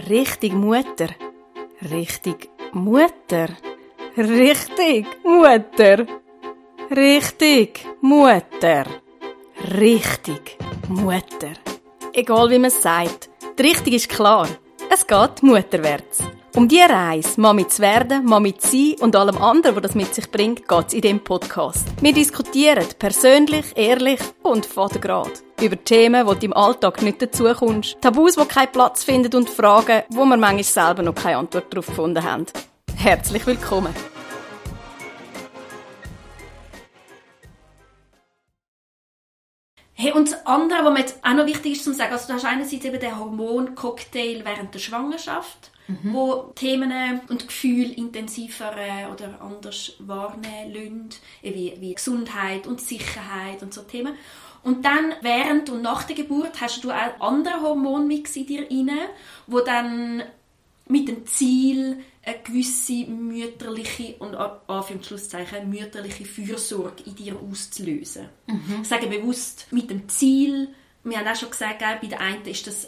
Richtig Mutter. Richtig Mutter. Richtig Mutter. Richtig Mutter. Richtig Mutter. Egal wie man es sagt, die Richtung ist klar. Es geht mutterwärts. Um diese Reise, Mami zu werden, Mami zu sein und allem anderen, was das mit sich bringt, geht es in diesem Podcast. Wir diskutieren persönlich, ehrlich und vatergrad über Themen, wo du im Alltag nicht dazukommst, Tabus, die keinen Platz finden und Fragen, wo wir manchmal selber noch keine Antwort darauf gefunden haben. Herzlich willkommen. Hey, und das andere, was mir jetzt auch noch wichtig ist zu sagen, also du hast einerseits eben den Hormoncocktail während der Schwangerschaft, wo Themen und Gefühle intensiver oder anders wahrnehmen lassen, wie Gesundheit und Sicherheit und so Themen. Und dann während und nach der Geburt hast du auch andere Hormonmix in dir rein, wo dann mit dem Ziel eine gewisse mütterliche und Anführungszeichen mütterliche Fürsorge in dir auszulösen. Ich sage bewusst mit dem Ziel. Wir haben auch schon gesagt, bei der einen ist das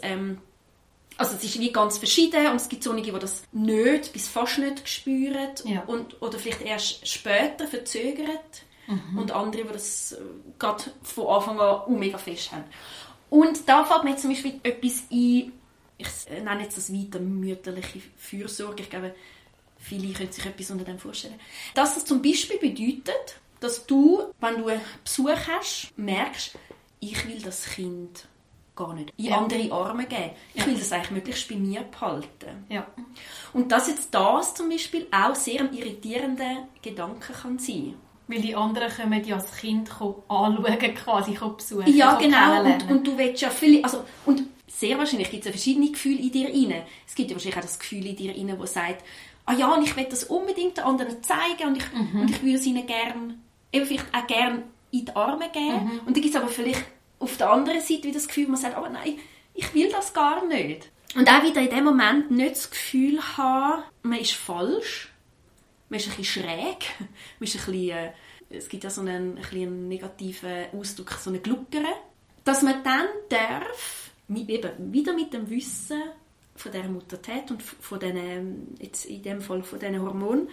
also es ist wie ganz verschieden und es gibt solche, die das nicht bis fast nicht spüren oder vielleicht erst später verzögern und andere, die das gerade von Anfang an mega fest haben. Und da fällt mir jetzt zum Beispiel etwas ein, ich nenne jetzt das weiter mütterliche Fürsorge. Ich glaube, viele können sich etwas unter dem vorstellen. Dass das zum Beispiel bedeutet, dass du, wenn du einen Besuch hast, merkst, ich will das Kind gar nicht in andere Arme geben. Ich will das eigentlich möglichst bei mir behalten. Ja. Und dass jetzt das zum Beispiel auch sehr ein irritierender Gedanke kann sein. Weil die anderen kommen ja als Kind anschauen, quasi besuchen. Ja, genau. Und du willst ja viele... Also, und sehr wahrscheinlich gibt es ja verschiedene Gefühle in dir rein. Es gibt ja wahrscheinlich auch das Gefühl in dir rein, das sagt, und ich will das unbedingt den anderen zeigen und ich würde es ihnen gerne, eben vielleicht auch gerne in die Arme geben. Und dann gibt es aber vielleicht auf der anderen Seite wieder das Gefühl, man sagt, aber nein, ich will das gar nicht. Und auch wieder in dem Moment nicht das Gefühl haben, man ist falsch, man ist ein bisschen schräg, man ist ein bisschen, es gibt ja so einen negativen Ausdruck, so eine Gluckere, dass man dann darf, eben wieder mit dem Wissen von dieser Muttertät und von diesen, jetzt in dem Fall von diesen Hormonen,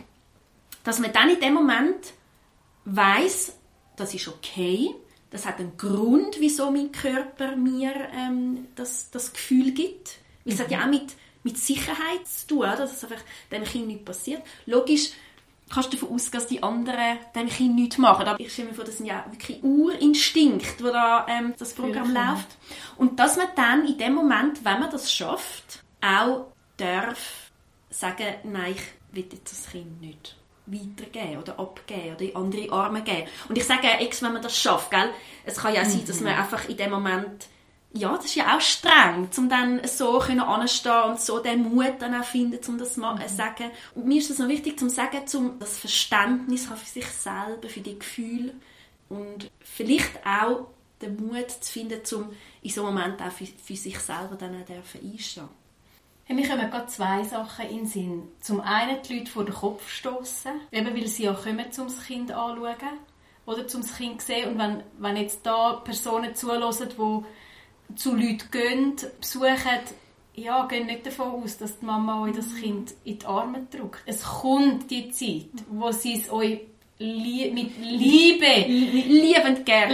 dass man dann in dem Moment weiss, das ist okay, das hat einen Grund, wieso mein Körper mir das Gefühl gibt. Weil es hat ja auch mit Sicherheit zu tun, dass es einfach dem Kind nichts passiert. Logisch kannst du davon ausgehen, dass die anderen dem Kind nichts machen. Aber ich stelle mir vor, das sind ja wirklich Urinstinkte, wo da das Programm läuft. Und dass man dann in dem Moment, wenn man das schafft, auch darf sagen, nein, ich will jetzt das Kind nicht weitergeben oder abgeben oder in andere Arme geben. Und ich sage wenn man das schafft, gell? Es kann ja sein, dass man einfach in dem Moment, ja, das ist ja auch streng, um dann so anstehen und so den Mut dann auch finden, um das zu sagen. Und mir ist es noch wichtig, zu sagen, das Verständnis für sich selber, für die Gefühle und vielleicht auch den Mut zu finden, um in so einem Moment auch für sich selber dann auch einstehen. Hey, mir kommen gerade zwei Sachen in den Sinn. Zum einen die Leute vor den Kopf stossen, eben weil sie ja kommen, um das Kind anschauen oder um das Kind sehen. Und wenn jetzt da Personen zuhören, die zu Leuten gehen, besuchen, ja, gehen nicht davon aus, dass die Mama euch das Kind in die Arme drückt. Es kommt die Zeit, wo sie es euch mit Liebe liebend gern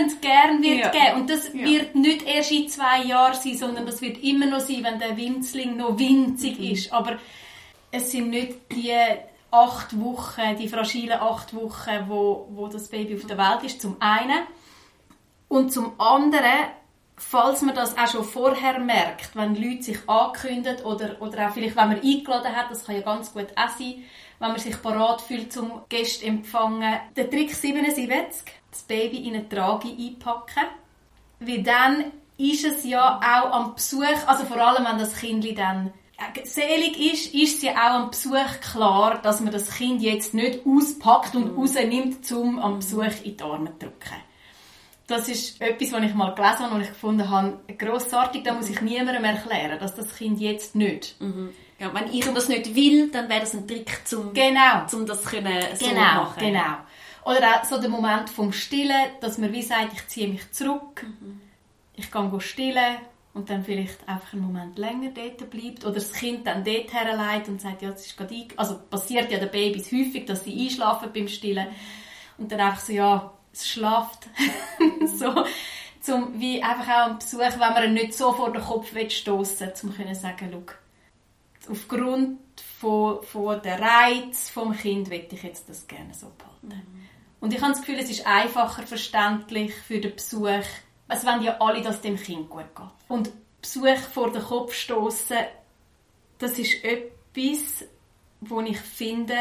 wird geben. Und das wird nicht erst in 2 Jahren sein, sondern das wird immer noch sein, wenn der Winzling noch winzig ist. Aber es sind nicht die 8 Wochen, die fragilen 8 Wochen, wo das Baby auf der Welt ist, zum einen. Und zum anderen, falls man das auch schon vorher merkt, wenn Leute sich ankündigen oder auch vielleicht, wenn man eingeladen hat, das kann ja ganz gut auch sein, wenn man sich parat fühlt zum Gäste empfangen. Der Trick 77, das Baby in eine Trage einpacken. Weil dann ist es ja auch am Besuch, also vor allem wenn das Kind dann selig ist es ja auch am Besuch klar, dass man das Kind jetzt nicht auspackt und rausnimmt, um am Besuch in die Arme zu drücken. Das ist etwas, was ich mal gelesen habe und ich gefunden habe, grossartig, da muss ich niemandem erklären, dass das Kind jetzt nicht. Ja, wenn ich das nicht will, dann wäre das ein Trick, um das so machen. Genau. Oder auch so der Moment vom Stillen, dass man wie sagt, ich ziehe mich zurück, ich gehe stillen und dann vielleicht einfach einen Moment länger dort bleibt oder das Kind dann dort herleitet und sagt, ja, das ist gerade also passiert ja den Babys häufig, dass sie einschlafen beim Stillen und dann einfach so, ja, es schlaft. So, wie einfach auch ein Besuch, wenn man ihn nicht so vor den Kopf stossen will, um zu sagen, schau, aufgrund von der Reiz vom Kind möchte ich jetzt das gerne so behalten. Und ich habe das Gefühl, es ist einfacher verständlich für den Besuch. Es wollen ja alle, dass es dem Kind gut geht. Und Besuch vor den Kopf stossen, das ist etwas, wo ich finde,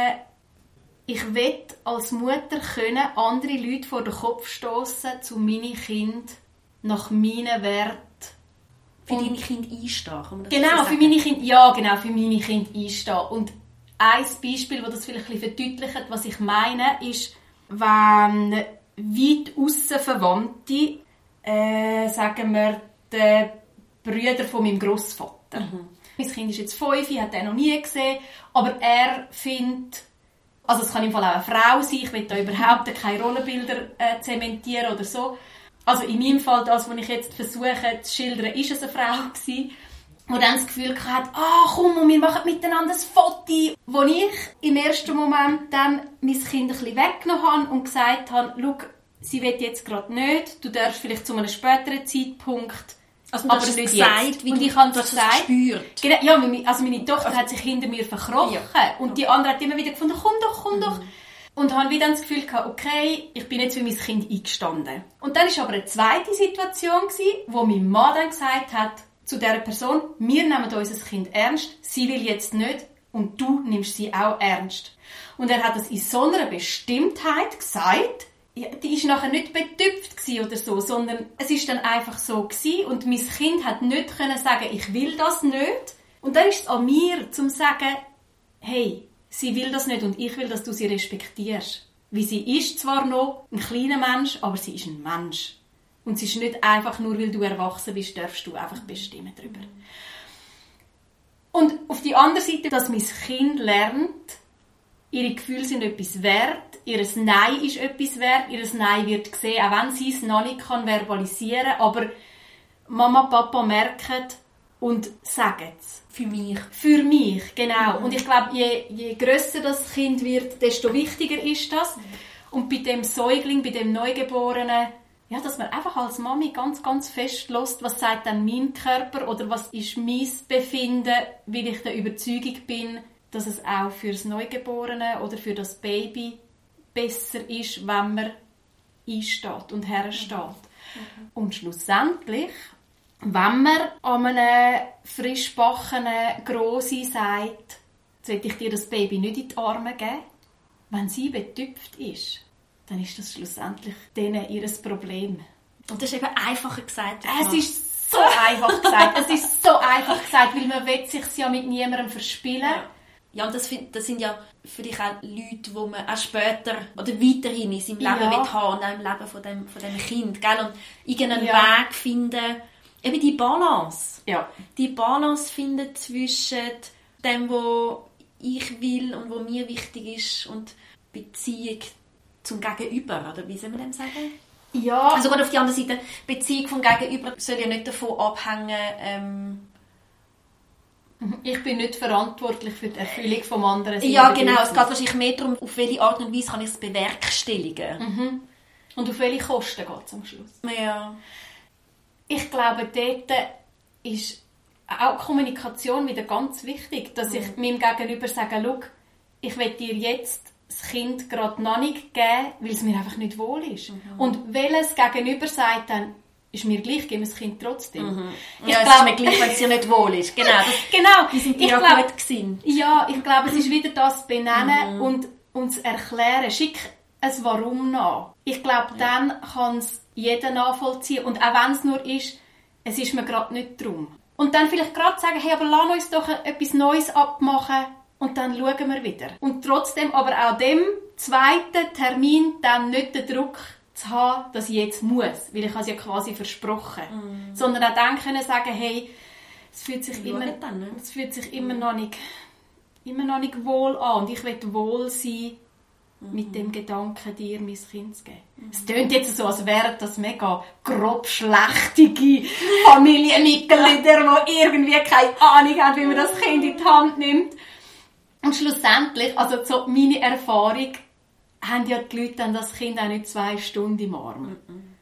ich will als Mutter können andere Leute vor den Kopf stossen, zu meinen Kindern nach meinen Werten. Für deine Kinder einstehen. Genau, für meine Kinder, ja, genau, für meine Kinder einstehen. Und ein Beispiel, das das vielleicht ein bisschen verdeutlicht, was ich meine, ist, wenn weit aussen Verwandte, sagen wir, die Brüder von meinem Grossvater. Mein Kind ist jetzt 5, hat er noch nie gesehen, aber er findet, also es kann im Fall auch eine Frau sein, ich will da überhaupt keine Rollenbilder zementieren oder so. Also in meinem Fall, das, was ich jetzt versuche zu schildern, ist es eine Frau gewesen, die dann das Gefühl hatte, komm, wir machen miteinander ein Foto. Wo ich im ersten Moment dann mein Kind ein bisschen weggenommen habe und gesagt habe, schau, sie will jetzt gerade nicht, du darfst vielleicht zu einem späteren Zeitpunkt, also aber nicht gesagt, jetzt. Und ich habe es gespürt. Genau, ja, also meine Tochter hat sich hinter mir verkrochen und die andere hat immer wieder gefunden, komm doch. Und habe wieder das Gefühl gehabt, okay, ich bin jetzt für mein Kind eingestanden. Und dann war aber eine zweite Situation, wo mein Mann dann gesagt hat, zu dieser Person, wir nehmen unser Kind ernst, sie will jetzt nicht und du nimmst sie auch ernst. Und er hat das in so einer Bestimmtheit gesagt, ja, die war nachher nicht betüpft oder so, sondern es war dann einfach so gewesen und mein Kind hat nicht können sagen, ich will das nicht. Und dann ist es an mir, zu sagen, hey, sie will das nicht und ich will, dass du sie respektierst. Wie sie ist zwar noch ein kleiner Mensch, aber sie ist ein Mensch. Und sie ist nicht einfach nur, weil du erwachsen bist, darfst du einfach bestimmen darüber. Und auf die andere Seite, dass mein Kind lernt, ihre Gefühle sind etwas wert, ihr Nein ist etwas wert, ihr Nein wird gesehen, auch wenn sie es noch nicht verbalisieren kann, aber Mama, Papa merken und sagen es. Für mich. Für mich, genau. Und ich glaube, je grösser das Kind wird, desto wichtiger ist das. Und bei dem Säugling, bei dem Neugeborenen, ja, dass man einfach als Mami ganz, ganz fest hört, was sagt dann mein Körper oder was ist mein Befinden, weil ich der Überzeugung bin, dass es auch für das Neugeborene oder für das Baby besser ist, wenn man einsteht und hersteht. Und schlussendlich, wenn man an einem frischbackenen Grossi sagt, sollte ich dir das Baby nicht in die Arme geben, wenn sie betüpft ist, dann ist das schlussendlich denen ihr Problem. Und das ist eben einfacher gesagt. Es ist so einfach gesagt. Es ist so einfach gesagt, weil man will sich ja mit niemandem verspielen. Ja, und das sind ja für dich auch Leute, die man auch später oder weiterhin in seinem Leben will haben und auch im Leben von dem Kind. Gell? Und irgendeinen Weg finden, eben die Balance. Ja. Die Balance finden zwischen dem, was ich will und was mir wichtig ist und Beziehung zum Gegenüber, oder wie soll man dem sagen? Ja. Also gerade auf die andere Seite, Beziehung vom Gegenüber soll ja nicht davon abhängen, ich bin nicht verantwortlich für die Erfüllung vom anderen. Ja, genau. Es geht wahrscheinlich mehr darum, auf welche Art und Weise kann ich es bewerkstelligen. Und auf welche Kosten geht es am Schluss? Ja. Ich glaube, dort ist auch Kommunikation wieder ganz wichtig, dass ich meinem Gegenüber sage, schau, ich will dir jetzt das Kind gerade noch nicht geben, weil es mir einfach nicht wohl ist. Und welches Gegenüber sagt dann, ist mir gleich, geben wir das Kind trotzdem. Ja, es ist mir gleich, wenn es dir nicht wohl ist. Genau. Genau. Die sind ja gut gewesen. Ja, ich glaube, es ist wieder das Benennen und uns erklären. Schick ein Warum nach. Ich glaube, dann kann es jeder nachvollziehen. Und auch wenn es nur ist, es ist mir gerade nicht drum. Und dann vielleicht gerade sagen, hey, aber lass uns doch etwas Neues abmachen und dann schauen wir wieder. Und trotzdem aber auch dem zweiten Termin dann nicht den Druck zu haben, dass ich jetzt muss, weil ich es ja quasi versprochen. Sondern auch dann können sagen, hey, es fühlt sich immer noch nicht wohl an und ich will wohl sein mit dem Gedanken, dir mein Kind zu geben. Es tönt jetzt so, als wären das mega grob schlechtige Familienmitglieder, die irgendwie keine Ahnung haben, wie man das Kind in die Hand nimmt. Und schlussendlich, also so meine Erfahrung, haben ja die Leute dann das Kind auch nicht 2 Stunden im Arm.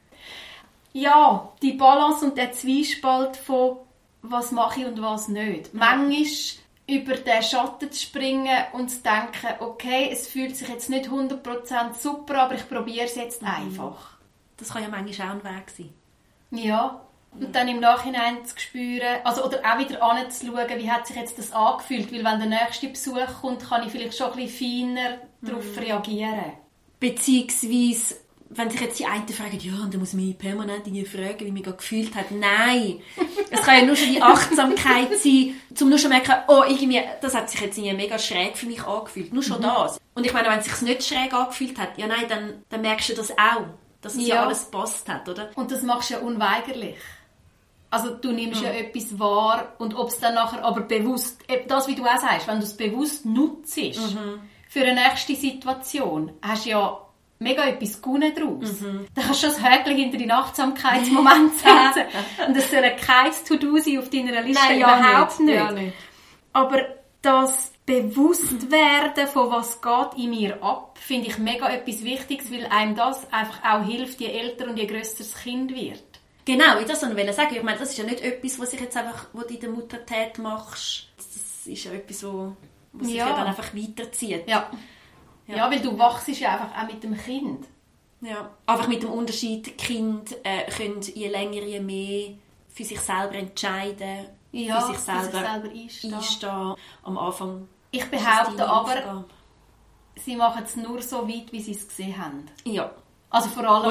Ja, die Balance und der Zwiespalt von was mache ich und was nicht. Manchmal über den Schatten zu springen und zu denken, okay, es fühlt sich jetzt nicht 100% super, aber ich probiere es jetzt einfach. Das kann ja manchmal auch ein Weg sein. Ja. Und dann im Nachhinein zu spüren, also, oder auch wieder anzuschauen, wie hat sich jetzt das angefühlt, weil wenn der nächste Besuch kommt, kann ich vielleicht schon ein bisschen feiner darauf reagieren. Beziehungsweise, wenn sich jetzt die einen fragen, ja, und dann muss man mich permanent fragen, wie man gerade gefühlt hat. Nein! Es kann ja nur schon die Achtsamkeit sein, um nur schon zu merken, oh, irgendwie, das hat sich jetzt mega schräg für mich angefühlt. Nur schon das. Und ich meine, wenn es sich nicht schräg angefühlt hat, ja nein, dann merkst du das auch, dass es ja alles gepasst hat, oder? Und das machst du ja unweigerlich. Also du nimmst ja etwas wahr und ob es dann nachher aber bewusst, das wie du auch sagst, wenn du es bewusst nutzt für eine nächste Situation, hast du ja mega etwas gewonnen daraus. Da kannst du das Häkchen hinter deinen Achtsamkeitsmoment setzen. Und das soll kein To-Do sein auf deiner Liste. Nein, überhaupt nicht. Ja, nicht. Aber das Bewusstwerden von was geht in mir ab, finde ich mega etwas Wichtiges, weil einem das einfach auch hilft, je älter und je grösser das Kind wird. Genau, ich das wollte ich sagen. Ich meine, das ist ja nicht etwas, was sich jetzt einfach, wo du in der Muttertät machst. Das ist ja etwas, was sich ja dann einfach weiterzieht. Ja, weil du wachst ja einfach auch mit dem Kind. Ja, einfach mit dem Unterschied, die Kinder können je länger, je mehr für sich selber entscheiden, für sich selber einstehen. Am Anfang. Ich behaupte aber, sie machen es nur so weit, wie sie es gesehen haben. Ja. Also vor allem,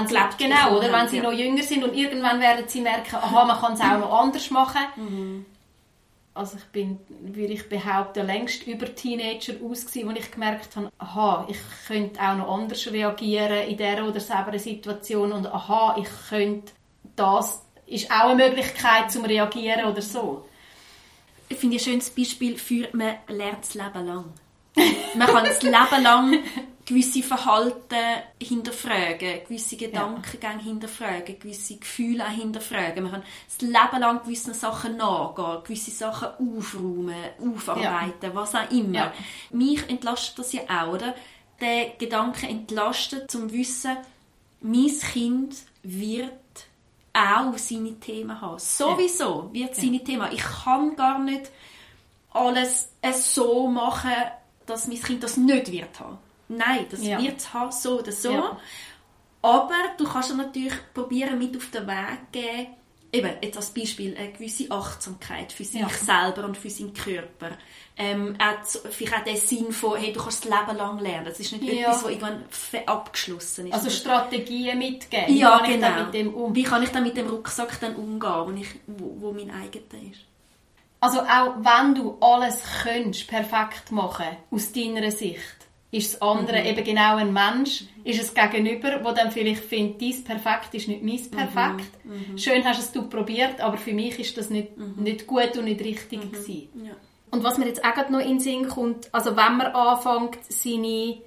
wenn sie noch jünger sind und irgendwann werden sie merken, aha, man kann es auch noch anders machen. Also ich bin, würde ich behaupten, längst über Teenager aus gewesen, wo ich gemerkt habe, aha, ich könnte auch noch anders reagieren in dieser oder selben Situation und aha, ich könnte, das ist auch eine Möglichkeit zum Reagieren oder so. Ich finde ein schönes Beispiel für, man lernt das Leben lang. Man kann das Leben lang gewisse Verhalten hinterfragen, gewisse Gedankengänge hinterfragen, gewisse Gefühle auch hinterfragen. Man kann das Leben lang gewissen Sachen nachgehen, gewisse Sachen aufräumen, aufarbeiten, was auch immer. Ja. Mich entlastet das ja auch, oder? Der Gedanke entlastet, zum Wissen, mein Kind wird auch seine Themen haben. Sowieso wird es seine Themen haben. Ich kann gar nicht alles so machen, dass mein Kind das nicht wird haben. Nein, das wird es haben, so oder so. Ja. Aber du kannst natürlich probieren, mit auf den Weg zu geben, eben, jetzt als Beispiel, eine gewisse Achtsamkeit für sich selber und für seinen Körper. Vielleicht auch den Sinn von, hey, du kannst das Leben lang lernen. Das ist nicht etwas, was irgendwann abgeschlossen ist. Also Strategien mitgeben. Ja, genau. Wie kann ich dann mit dem Rucksack dann umgehen, wo mein eigener ist? Also auch wenn du alles könntest, perfekt machen, aus deiner Sicht, ist das andere eben genau ein Mensch, ist es Gegenüber, wo dann vielleicht findet, dein Perfekt ist nicht mein Perfekt. Schön hast du es probiert, aber für mich ist das nicht gut und nicht richtig gewesen. Ja. Und was mir jetzt auch gerade noch in den Sinn kommt, also wenn man anfängt, seine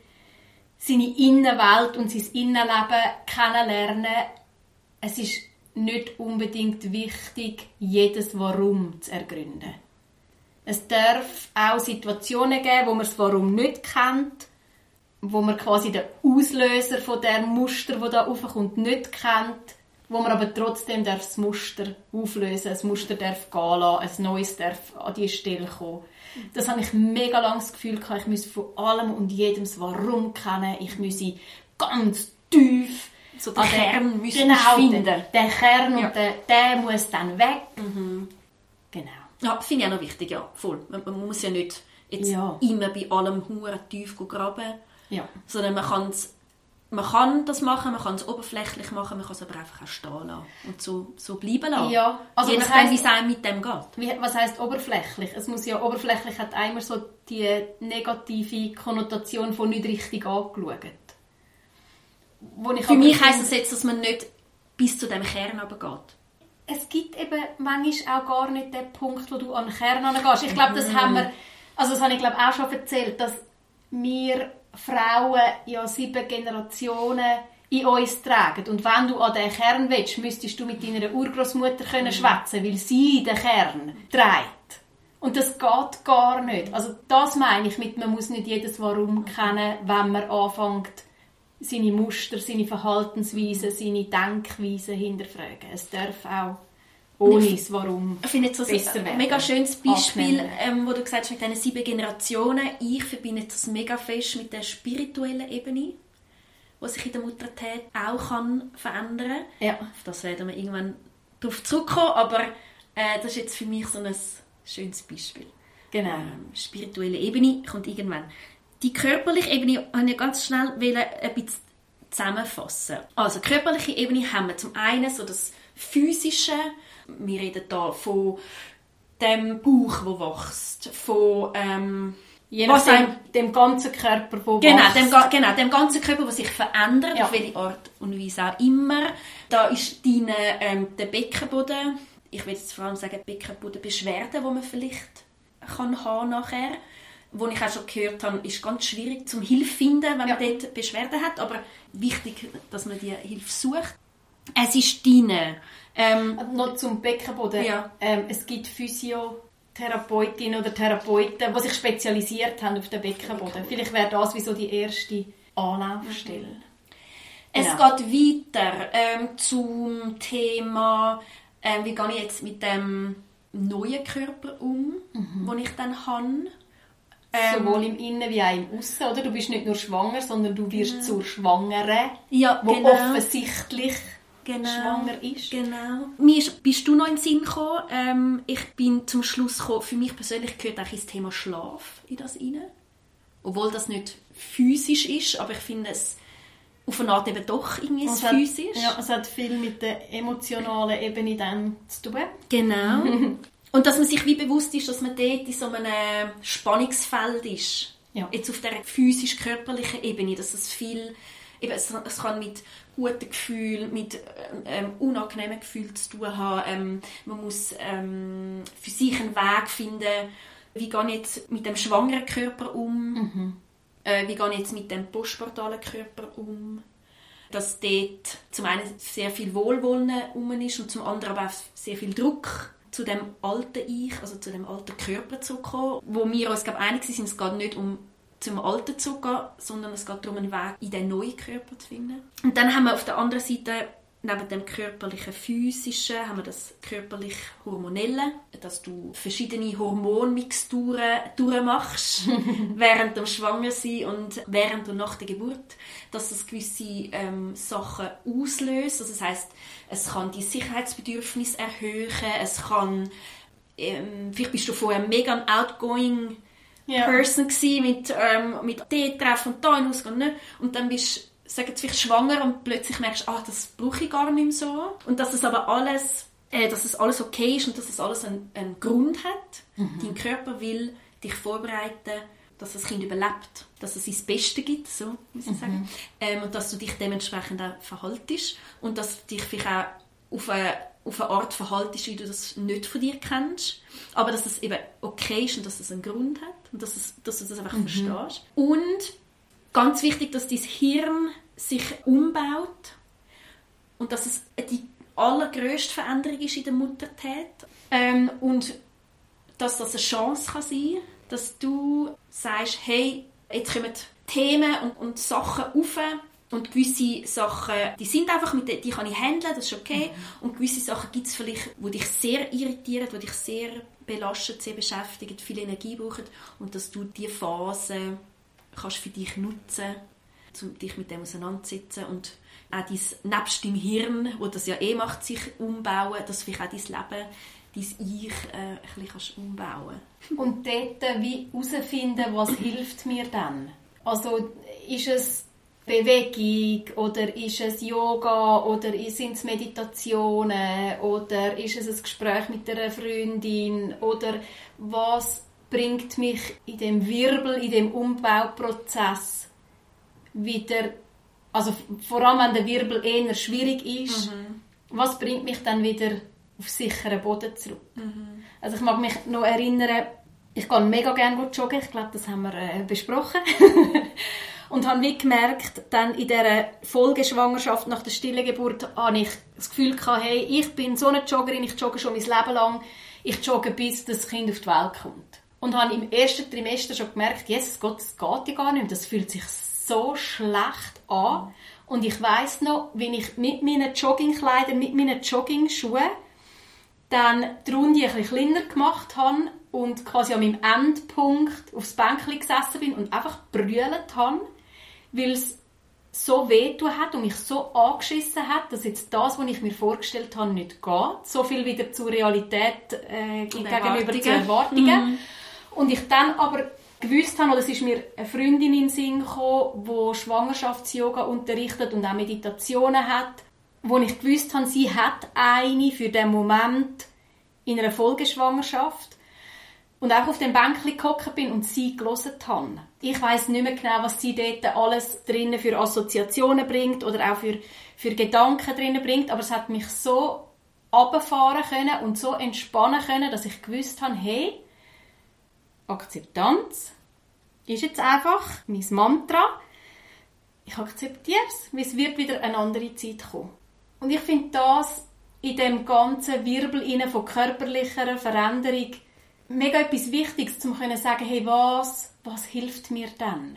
Innenwelt und sein Innenleben kennenlernen, es ist nicht unbedingt wichtig, jedes Warum zu ergründen. Es darf auch Situationen geben, wo man das Warum nicht kennt, wo man quasi den Auslöser von dem Muster, das da raufkommt, nicht kennt, wo man aber trotzdem das Muster auflösen, das Muster darf gehen lassen, ein neues darf an die Stelle kommen. Das habe ich mega lange das Gefühl gehabt, ich müsse von allem und jedem das Warum kennen, ich müsse ganz tief so den Kern finden. Der Kern und der muss dann weg. Genau. Ja, das finde ich auch noch wichtig, ja, voll. Man muss ja nicht jetzt immer bei allem hure tief graben, sondern man kann das machen, man kann es oberflächlich machen, man kann es aber einfach auch stehen lassen und so bleiben lassen. Ja, also je nachdem, wie es einem mit dem geht. Was heisst oberflächlich? Es muss ja, oberflächlich hat einmal so die negative Konnotation von nicht richtig angeschaut. Für mich heisst das jetzt, dass man nicht bis zu dem Kern runtergeht. Es gibt eben manchmal auch gar nicht den Punkt, wo du an den Kern herangehst. Ich glaube, das haben wir, also das habe ich glaube auch schon erzählt, dass wir Frauen ja 7 Generationen in uns tragen. Und wenn du an diesen Kern willst, müsstest du mit deiner Urgroßmutter schwätzen, weil sie den Kern trägt. Und das geht gar nicht. Also das meine ich mit, man muss nicht jedes Warum kennen, wenn man anfängt, seine Muster, seine Verhaltensweisen, seine Denkweisen hinterfragen. Es darf auch ohne das Warum ich finde jetzt das ein mega schönes Beispiel, wo du gesagt hast, mit diesen 7 Generationen. Ich verbinde das mega fest mit der spirituellen Ebene, die sich in der Muttertät auch verändern kann. Ja. Auf das werden wir irgendwann darauf zurückkommen, aber das ist jetzt für mich so ein schönes Beispiel. Genau. Spirituelle Ebene kommt irgendwann. Die körperliche Ebene wollte ich ganz schnell ein bisschen zusammenfassen. Also körperliche Ebene haben wir zum einen so das Physische. Wir reden hier von dem Bauch, der wächst, von dem ganzen Körper, der wächst. Dem ganzen Körper, der sich verändert, auf welche Art und Weise auch immer. Da ist der Beckenboden, ich will jetzt vor allem sagen Beckenbodenbeschwerden, die man vielleicht kann haben nachher. Wo ich auch schon gehört habe, ist ganz schwierig zum Hilfe finden, wenn man dort Beschwerden hat, aber wichtig, dass man die Hilfe sucht. Es ist noch zum Beckenboden. Ja. Es gibt Physiotherapeutinnen oder Therapeuten, die sich spezialisiert haben auf den Beckenboden. Vielleicht wäre das wie so die erste Anlaufstelle. Es geht weiter zum Thema, wie gehe ich jetzt mit dem neuen Körper um, den ich dann habe. Sowohl im Innen wie auch im Aussen, oder? Du bist nicht nur schwanger, sondern du wirst zur Schwangeren, die offensichtlich schwanger ist. Genau. Mir bist du noch in den Sinn gekommen. Ich bin zum Schluss gekommen, für mich persönlich gehört auch das Thema Schlaf in das rein. Obwohl das nicht physisch ist, aber ich finde es auf eine Art eben doch irgendwie physisch. Es hat viel mit der emotionalen Ebene dann zu tun. Genau. Und dass man sich wie bewusst ist, dass man dort in so einem Spannungsfeld ist. Ja. Jetzt auf der physisch-körperlichen Ebene, dass es viel, eben, es kann mit guten Gefühlen, mit unangenehmen Gefühlen zu tun haben. Man muss für sich einen Weg finden, wie gehe ich jetzt mit dem schwangeren Körper um, wie gehe ich jetzt mit dem postpartalen Körper um. Dass dort zum einen sehr viel Wohlwollen herum ist und zum anderen aber auch sehr viel Druck zu dem alten Ich, also zu dem alten Körper zurückkommen, wo wir uns einig sind, es geht nicht um zum alten zurückgehen, sondern es geht darum, einen Weg in den neuen Körper zu finden. Und dann haben wir auf der anderen Seite, neben dem körperlichen Physischen, haben wir das körperlich-hormonelle, dass du verschiedene Hormonmixturen durchmachst, während dem Schwangersein und während und nach der Geburt, dass das gewisse Sachen auslöst. Also das heisst, es kann die Sicherheitsbedürfnis erhöhen, es kann, vielleicht bist du vorher mega ein outgoing Person gewesen, mit dort treffen und da hinausgehen, ne? Und dann bist du, sag jetzt vielleicht schwanger und plötzlich merkst du, das brauche ich gar nicht mehr so. Und dass es aber alles, dass es alles okay ist und dass es alles einen Grund hat. Dein Körper will dich vorbereiten, dass das Kind überlebt, dass es sein Bestes gibt, so muss ich sagen. Und dass du dich dementsprechend auch verhaltest und dass du dich vielleicht auch auf eine Art verhaltest, wie du das nicht von dir kennst, aber dass es eben okay ist und dass es einen Grund hat und dass du das einfach verstehst. Und ganz wichtig, dass dein Hirn sich umbaut und dass es die allergrösste Veränderung ist in der Muttertät. Und dass das eine Chance kann sein kann, dass du sagst, hey, jetzt kommen Themen und Sachen auf und gewisse Sachen, die sind einfach, die kann ich handeln, das ist okay. Und gewisse Sachen gibt es vielleicht, die dich sehr irritieren, die dich sehr belasten, sehr beschäftigen, viel Energie brauchen und dass du diese Phase kannst für dich nutzen, um dich mit dem auseinanderzusetzen und auch nebst deinem Hirn, wo das ja macht, sich umbauen, dass vielleicht auch dein Leben, dein Ich ein bisschen umbauen kannst. Und dort wie herausfinden, was hilft mir dann? Also ist es Bewegung oder ist es Yoga oder sind es Meditationen oder ist es ein Gespräch mit einer Freundin oder was bringt mich in dem Wirbel, in dem Umbauprozess wieder, also vor allem wenn der Wirbel eher schwierig ist, was bringt mich dann wieder auf sicheren Boden zurück? Also ich mag mich noch erinnern, ich gehe mega gerne joggen, ich glaube, das haben wir besprochen. Und habe wie gemerkt, dann in dieser Folgeschwangerschaft nach der stillen Geburt, habe ich das Gefühl gehabt, hey, ich bin so eine Joggerin, ich jogge schon mein Leben lang, ich jogge bis das Kind auf die Welt kommt. Und habe im ersten Trimester schon gemerkt, Jesus Gott, das geht ja gar nicht mehr, das fühlt sich so schlecht an. Und ich weiss noch, wenn ich mit meinen Joggingkleidern, mit meinen Joggingschuhen dann die Runde ein bisschen kleiner gemacht habe und quasi an meinem Endpunkt aufs Bänkchen gesessen bin und einfach brüllt habe, weil es so wehgetan hat und mich so angeschissen hat, dass jetzt das, was ich mir vorgestellt habe, nicht geht. So viel wieder zur Realität gegenüber zu Erwartungen. Und ich dann aber gewusst habe, oder es ist mir eine Freundin in den Sinn gekommen, die Schwangerschafts-Yoga unterrichtet und auch Meditationen hat, wo ich gewusst habe, sie hat eine für den Moment in einer Folgeschwangerschaft und auch auf dem Bänkchen gehockt bin und sie gehört habe. Ich weiss nicht mehr genau, was sie dort alles drinnen für Assoziationen bringt oder auch für Gedanken drinnen bringt, aber es hat mich so runterfahren können und so entspannen können, dass ich gewusst habe, hey, Akzeptanz ist jetzt einfach mein Mantra. Ich akzeptiere es, weil es wird wieder eine andere Zeit kommen. Und ich finde das in dem ganzen Wirbel von körperlicher Veränderung mega etwas Wichtiges, um zu sagen, hey, was hilft mir denn?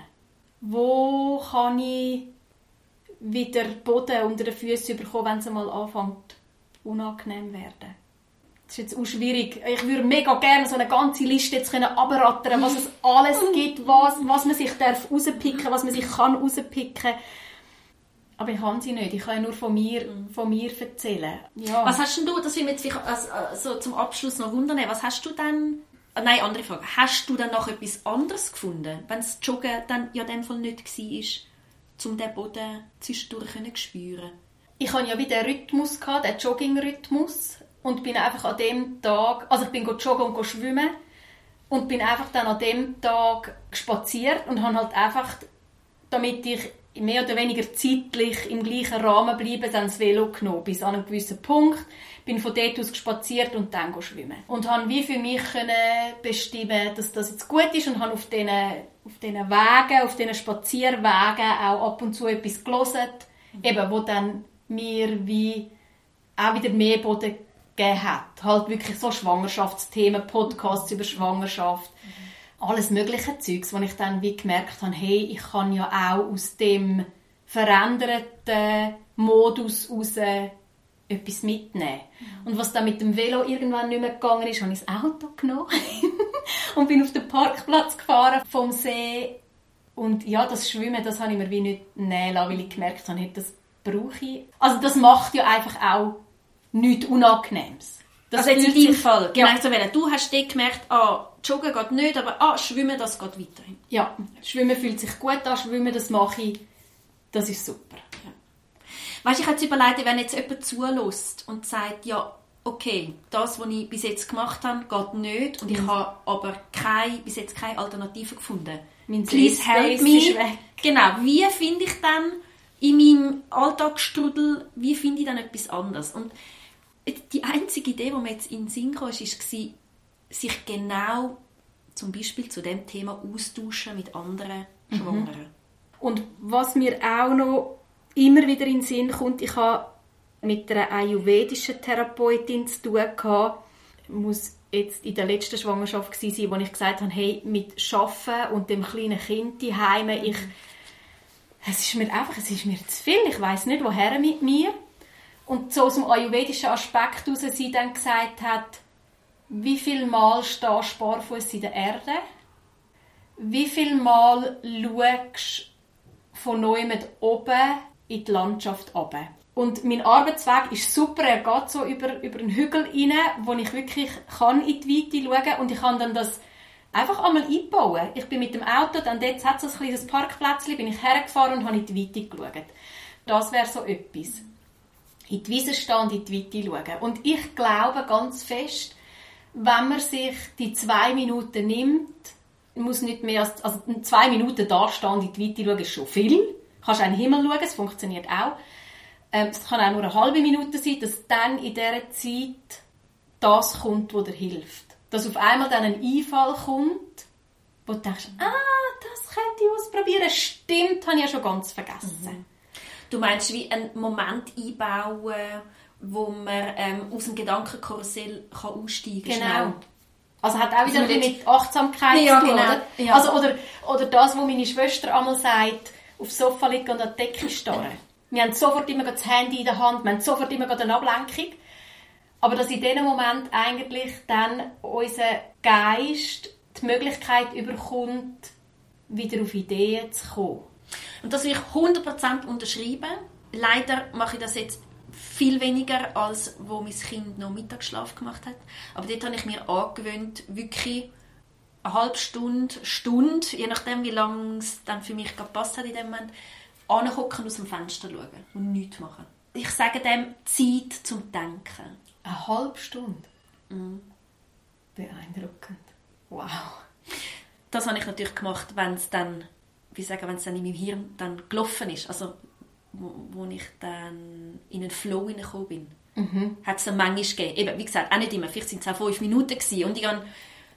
Wo kann ich wieder Boden unter den Füßen bekommen, wenn es einmal anfängt unangenehm werden? Das ist jetzt auch schwierig. Ich würde mega gerne so eine ganze Liste jetzt abrattern, was es alles gibt, was man sich rauspicken darf, was man sich rauspicken kann. Aber ich kann sie nicht. Ich kann nur von mir erzählen. Ja. Was hast denn du, das will mich jetzt also zum Abschluss noch wundern, was hast du dann... Nein, andere Frage. Hast du dann noch etwas anderes gefunden, wenn das Joggen dann ja in dem Fall nicht war, um den Boden zwischendurch zu spüren? Ich hatte ja wieder den Rhythmus, den Jogging-Rhythmus. Und bin einfach an dem Tag, also ich bin joggen und schwimmen und bin einfach dann an dem Tag spaziert und habe halt einfach, damit ich mehr oder weniger zeitlich im gleichen Rahmen bleibe, dann das Velo genommen, bis an einem gewissen Punkt, bin von dort aus spaziert und dann schwimmen. Und habe wie für mich bestimmen, dass das jetzt gut ist und habe auf diesen Wegen, auf diesen Spazierwegen auch ab und zu etwas gehört, eben, wo dann mir wie auch wieder mehr Boden gegeben hat. Halt wirklich so Schwangerschaftsthemen, Podcasts über Schwangerschaft, alles mögliche Zeugs, wo ich dann wie gemerkt habe, hey, ich kann ja auch aus dem veränderten Modus raus etwas mitnehmen. Und was dann mit dem Velo irgendwann nicht mehr gegangen ist, habe ich das Auto genommen und bin auf den Parkplatz gefahren vom See. Und ja, das Schwimmen, das habe ich mir wie nicht nehmen lassen, weil ich gemerkt habe, hey, das brauche ich. Also das macht ja einfach auch nichts Unangenehmes. Das also jetzt in deinem Fall. Genau. Ja. Du hast dort gemerkt, Joggen geht nicht, aber Schwimmen, das geht weiterhin. Ja, Schwimmen fühlt sich gut an, Schwimmen, das mache ich, das ist super. Ja. Weißt du, ich habe jetzt überlegt, wenn jetzt jemand zulässt und sagt, ja, okay, das, was ich bis jetzt gemacht habe, geht nicht und ich habe aber bis jetzt keine Alternative gefunden. Please help me. Genau, wie finde ich dann in meinem Alltagsstrudel, wie finde ich dann etwas anderes? Und die einzige Idee, die mir jetzt in den Sinn kam, war, sich genau zum Beispiel zu dem Thema austauschen mit anderen Schwangeren. Und was mir auch noch immer wieder in den Sinn kommt, ich habe mit einer ayurvedischen Therapeutin zu tun gehabt, muss jetzt in der letzten Schwangerschaft sein, wo ich gesagt habe, hey, mit Arbeiten und dem kleinen Kind daheim, es ist mir zu viel, ich weiss nicht, woher mit mir. Und so aus dem ayurvedischen Aspekt heraus sie dann gesagt hat, wie viel Mal stehst du barfuß in der Erde? Wie viel Mal schaust du von neuem oben in die Landschaft runter? Und mein Arbeitsweg ist super, er geht so über einen Hügel rein, wo ich wirklich kann in die Weite schauen kann. Und ich kann dann das einfach einmal einbauen. Ich bin mit dem Auto, dann dort hat es ein kleines Parkplätzchen, bin ich hergefahren und habe in die Weite geschaut. Das wäre so etwas. In die Wiese stehen und in die Weite schauen. Und ich glaube ganz fest, wenn man sich die 2 Minuten nimmt, muss nicht mehr als 2 Minuten da stehen und in die Weite schauen, ist schon viel. Du kannst auch in den Himmel schauen, es funktioniert auch. Es kann auch nur eine halbe Minute sein, dass dann in dieser Zeit das kommt, was dir hilft. Dass auf einmal dann ein Einfall kommt, wo du denkst, das könnte ich ausprobieren. Stimmt, habe ich ja schon ganz vergessen. Du meinst, wie einen Moment einbauen, wo man aus dem Gedankenkarussell aussteigen kann? Genau. Also hat auch wieder ein bisschen mit Achtsamkeit ja, zu tun, genau. oder? Ja. Also, oder das, was meine Schwester einmal sagt, aufs Sofa liegen und an die Decke starren. Wir haben sofort immer das Handy in der Hand, wir haben sofort immer eine Ablenkung. Aber dass in diesem Moment eigentlich dann unser Geist die Möglichkeit überkommt, wieder auf Ideen zu kommen. Und das will ich 100% unterschreiben. Leider mache ich das jetzt viel weniger, als wo mein Kind noch Mittagsschlaf gemacht hat. Aber dort habe ich mir angewöhnt, wirklich eine halbe Stunde, je nachdem, wie lange es dann für mich gepasst hat in dem Moment, anhocken, aus dem Fenster schauen und nichts machen. Ich sage dem Zeit zum Denken. Eine halbe Stunde? Beeindruckend. Wow. Das habe ich natürlich gemacht, wenn es dann in meinem Hirn dann gelaufen ist. Also, wo ich dann in einen Flow hineingekommen bin. Hat es dann manchmal gegeben. Eben, wie gesagt, auch nicht immer. Vielleicht waren es auch 5 Minuten gewesen. Und habe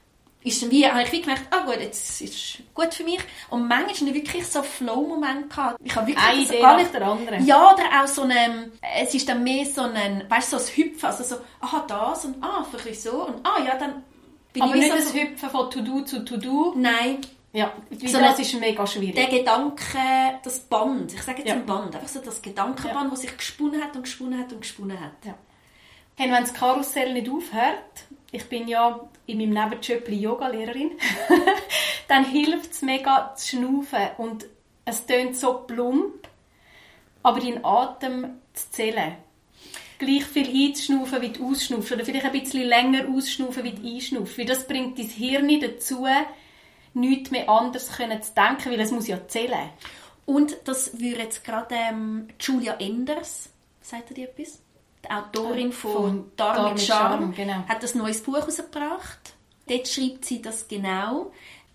ich wie gemerkt, gut, jetzt ist es gut für mich. Und manchmal hatte ich wirklich so einen Flow-Moment gehabt. Ich habe wirklich eine Idee nach der anderen. Ja, oder auch so es ist dann mehr so ein, weißt du, so ein Hüpfen. Also so, das und vielleicht so. Und ja, dann bin aber ich nicht so das Hüpfen von To-Do zu To-Do? Nein. Ja, so das ist mega schwierig. Der Gedanke, das Band, ich sage jetzt ein Band, einfach so das Gedankenband, das sich gesponnen hat und gesponnen hat und gesponnen hat. Ja. Hey, wenn das Karussell nicht aufhört, ich bin ja in meinem Nebenjob Yoga-Lehrerin, dann hilft es mega zu schnaufen und es tönt so plump, aber deinen Atem zu zählen. Gleich viel einzuschnaufen, wie du ausschnaufst, oder vielleicht ein bisschen länger ausschnaufen, wie du einschnaufst, weil das bringt dein Hirn dazu, nichts mehr anders zu denken, weil es muss ja zählen. Und das würde jetzt gerade Julia Enders, sagt ihr die etwas? Die Autorin von Darm mit Charme, genau. Hat ein neues Buch herausgebracht. Dort schreibt sie das genau,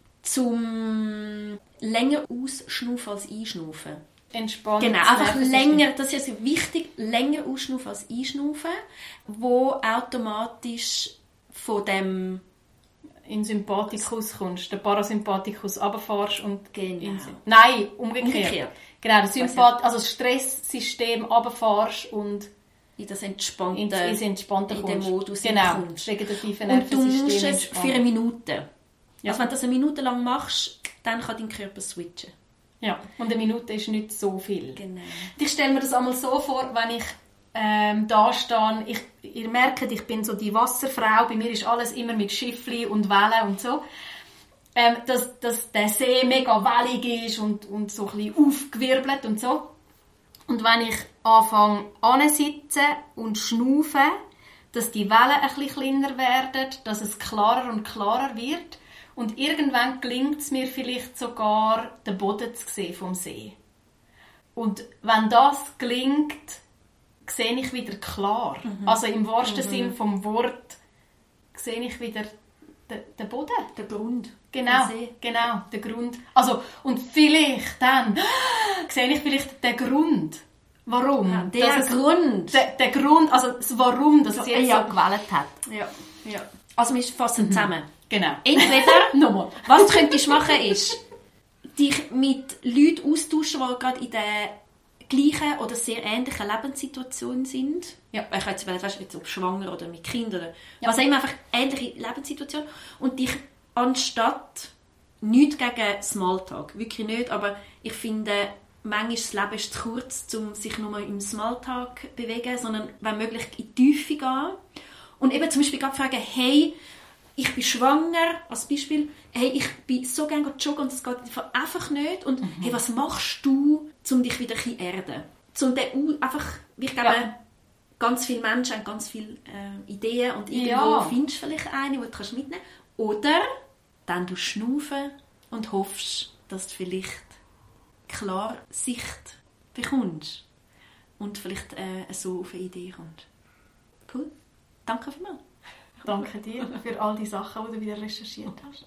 zum länger ausschnaufen als einschnaufen. Entspannen. Genau, einfach länger, das ist also wichtig, länger ausschnaufen als einschnaufen, wo automatisch von dem in Sympathikus kommst, den Parasympathikus runterfährst und genau. Nein, umgekehrt. Genau, das Stresssystem runterfährst und in das entspannte, in den Modus genau, das vegetative Nervensystem. Und du musst es entspannen. für eine Minute. Ja. Also wenn du das 1 Minute lang machst, dann kann dein Körper switchen. Ja, und 1 Minute ist nicht so viel. Genau. Ich stelle mir das einmal so vor, wenn ich da stehe, ihr merkt, ich bin so die Wasserfrau, bei mir ist alles immer mit Schiffli und Wellen und so, dass der See mega wellig ist und so ein bisschen aufgewirbelt und so. Und wenn ich anfange anzusitzen und schnaufe, dass die Wellen ein bisschen kleiner werden, dass es klarer und klarer wird und irgendwann gelingt es mir vielleicht sogar, den Boden zu sehen vom See. Und wenn das gelingt, sehe ich wieder klar. Also im wahrsten Sinn vom Wort sehe ich wieder den Boden. Den Grund. Genau, den Grund. Also, und vielleicht dann sehe ich vielleicht den Grund. Warum? Ja, der Grund, also das Warum, dass es jetzt so gewählt hat. Ja. Also wir fassen zusammen. Genau. Entweder, nochmal. Was du könntest machen, ist, dich mit Leuten austauschen, die gerade in der gleichen oder sehr ähnlichen Lebenssituation sind. Ja, ich weiß nicht, ob schwanger oder mit Kindern oder was auch immer, einfach ähnliche Lebenssituation. Und dich anstatt nichts gegen Smalltalk, wirklich nicht, aber ich finde, manchmal ist das Leben zu kurz, um sich nur im Smalltalk zu bewegen, sondern wenn möglich in die Tiefe gehen. Und eben zum Beispiel gerade fragen, hey, ich bin schwanger, als Beispiel, hey, ich bin so gerne joggen und das geht einfach nicht. Und hey, was machst du, um dich wieder zu erden? Ich glaube, ganz viele Menschen haben ganz viele Ideen und irgendwo findest du vielleicht eine, die du mitnehmen kannst. Oder dann du schnaufen und hoffst, dass du vielleicht klar Sicht bekommst und vielleicht so auf eine Idee kommst. Cool. Danke vielmals. Danke dir für all die Sachen, die du wieder recherchiert hast.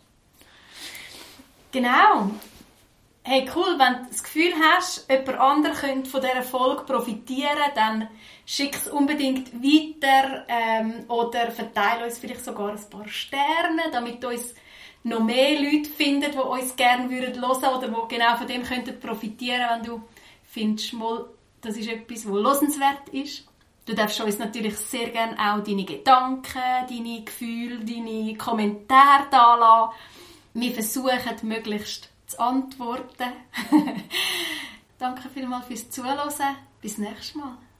Genau. Hey, cool, wenn du das Gefühl hast, jemand anderes könnte von dieser Folge profitieren, dann schick es unbedingt weiter oder verteile uns vielleicht sogar ein paar Sterne, damit uns noch mehr Leute finden, die uns gerne hören würden oder die genau von dem könnten profitieren, wenn du findest, mal, das ist etwas, was hörenswert ist. Du darfst uns natürlich sehr gerne auch deine Gedanken, deine Gefühle, deine Kommentare da lassen. Wir versuchen, möglichst zu antworten. Danke vielmals fürs Zuhören. Bis nächstes Mal.